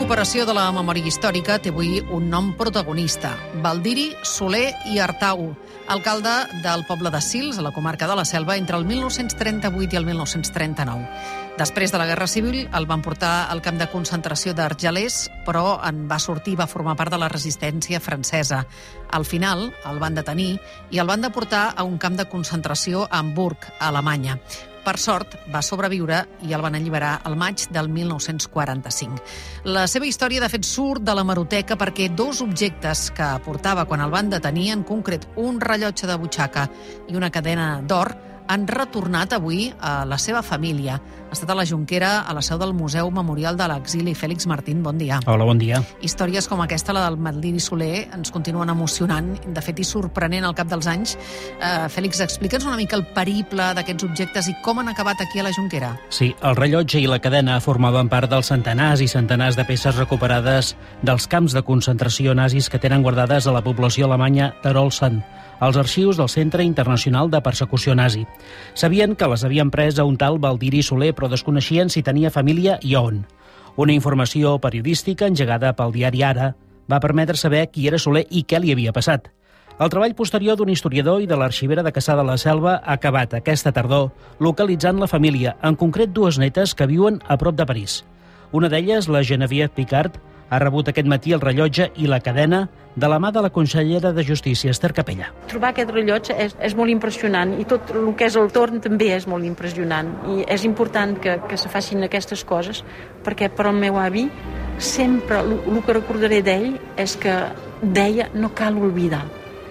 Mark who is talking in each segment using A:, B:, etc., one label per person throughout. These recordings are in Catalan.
A: recuperació de la memòria històrica té avui un nom protagonista: Baldiri Soler i Artau, alcalde del poble de Sils, a la comarca de la Selva, entre el 1938 i el 1939. Després de la Guerra Civil el van portar al camp de concentració d'Argelers, però en va sortir i va formar part de la resistència francesa. Al final el van detenir i el van deportar a un camp de concentració a Hamburg, a Alemanya. Per sort, va sobreviure i el van alliberar al maig del 1945. La seva història, de fet, surt de l'hemeroteca perquè dos objectes que portava quan el van detenir, en concret un rellotge de butxaca i una cadena d'or, han retornat avui a la seva família. Ha estat a la Jonquera, a la seu del Museu Memorial de l'Exili. Fèlix Martín, bon dia.
B: Hola, bon dia.
A: Històries com aquesta, la del Baldiri Soler, ens continuen emocionant, de fet, i sorprenent al cap dels anys. Fèlix, explica'ns una mica el periple d'aquests objectes i com han acabat aquí a la Jonquera.
B: Sí, el rellotge i la cadena formaven part dels centenars i centenars de peces recuperades dels camps de concentració nazis que tenen guardades a la població alemanya d'Arolsen, als arxius del Centre Internacional de Persecució Nazi. Sabien que les havien pres a un tal Baldiri Soler, però desconeixien si tenia família i on. Una informació periodística engegada pel diari Ara va permetre saber qui era Soler i què li havia passat. El treball posterior d'un historiador i de l'arxivera de Cassà de la Selva ha acabat aquesta tardor localitzant la família, en concret dues netes que viuen a prop de París. Una d'elles, la Geneviève Picard, ha rebut aquest matí el rellotge i la cadena de la mà de la consellera de Justícia, Esther Capella.
C: Trobar aquest rellotge és molt impressionant i tot el que és el torn també és molt impressionant. I és important que se facin aquestes coses perquè per al meu avi sempre el que recordaré d'ell és que deia no cal oblidar.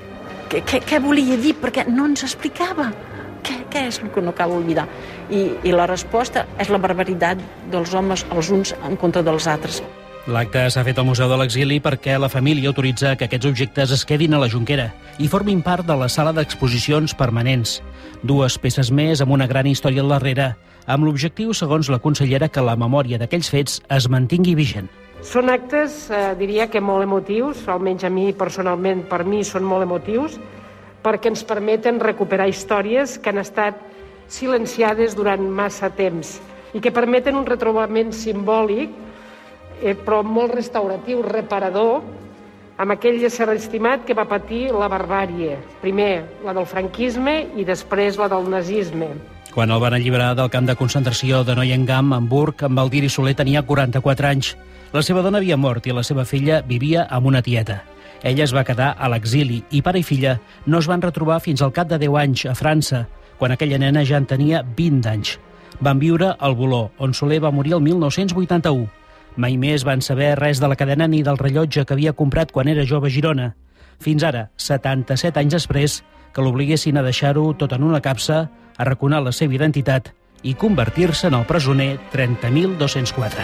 C: Què volia dir? Perquè no ens explicava. Què és el que no cal oblidar? I la resposta és la barbaritat dels homes els uns en contra dels altres.
B: L'acte s'ha fet al Museu de l'Exili perquè la família autoritza que aquests objectes es quedin a la Jonquera i formin part de la sala d'exposicions permanents. Dues peces més amb una gran història al darrere, amb l'objectiu, segons la consellera, que la memòria d'aquells fets es mantingui vigent.
D: Són actes, diria que molt emotius, almenys a mi personalment, per mi són molt emotius, perquè ens permeten recuperar històries que han estat silenciades durant massa temps i que permeten un retrobament simbòlic però molt restauratiu, reparador, amb aquell ésser estimat que va patir la barbàrie. Primer la del franquisme i després la del nazisme.
B: Quan el van alliberar del camp de concentració de Neuengamme, a Hamburg, en Baldiri Soler tenia 44 anys. La seva dona havia mort i la seva filla vivia amb una tieta. Ella es va quedar a l'exili i pare i filla no es van retrobar fins al cap de 10 anys a França, quan aquella nena ja en tenia 20 anys. Van viure al Voló, on Soler va morir el 1981. Mai més van saber res de la cadena ni del rellotge que havia comprat quan era jove a Girona. Fins ara, 77 anys després, que l'obliguessin a deixar-ho tot en una capsa, arraconar la seva identitat i convertir-se en el presoner 30.204.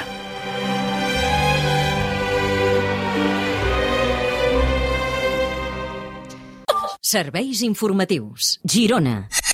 E: Serveis informatius. Girona.